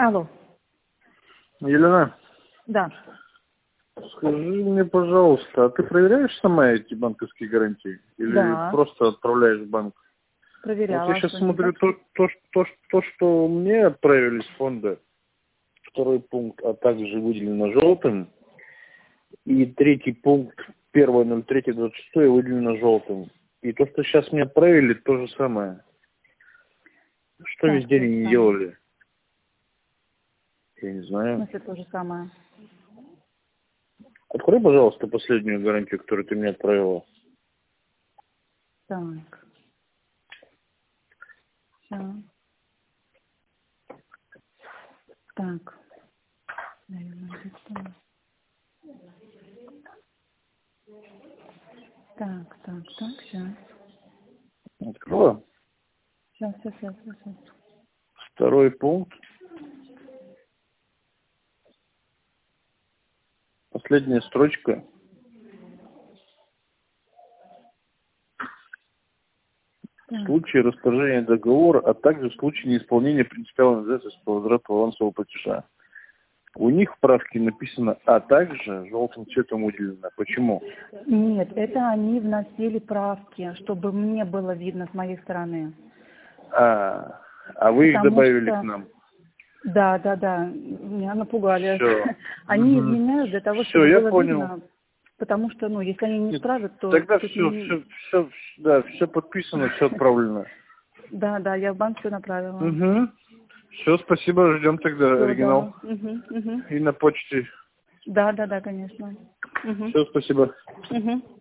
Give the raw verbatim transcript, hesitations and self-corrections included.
Алло. Елена, Да. скажи мне, пожалуйста, а ты проверяешь сама эти банковские гарантии? Или Да. просто отправляешь в банк? Проверяла. Вот я а сейчас что, не смотрю так? то, то, то, то, что мне отправили с фонда, второй пункт, а также выделено желтым, и третий пункт, первое ноль третье двадцать шестое выделено желтым. И то, что сейчас мне отправили, то же самое. Что Так, везде то же не самое. делали? Я не В знаю. смысле то же самое? Открой, пожалуйста, последнюю гарантию, которую ты мне отправила. Так. Всё. Так. Наверное, где-то. Так, так, так, сейчас. Открыла. Сейчас, сейчас, сейчас, сейчас. Второй пункт. Последняя строчка. В Так. случае расторжения договора, а также в случае неисполнения принципиальных обязательств по возврату авансового платежа. У них в правке написано «а также» желтым цветом выделено. Почему? Нет, это они вносили правки, чтобы мне было видно с моей стороны. А, а вы их Потому добавили что... к нам. Да, да, да. Меня напугали. Все. Они Угу. изменяют для того, Все, чтобы я было понял. видно. Потому что, ну, если они не Нет, исправят, то тогда тут все, не... все, все, да, все подписано, все отправлено. Да, да, я в банк все направила. Угу. Все, спасибо, ждем тогда Все, да. оригинал. Угу, угу. И на почте. Да, да, да, конечно. Угу. Все, спасибо. Угу.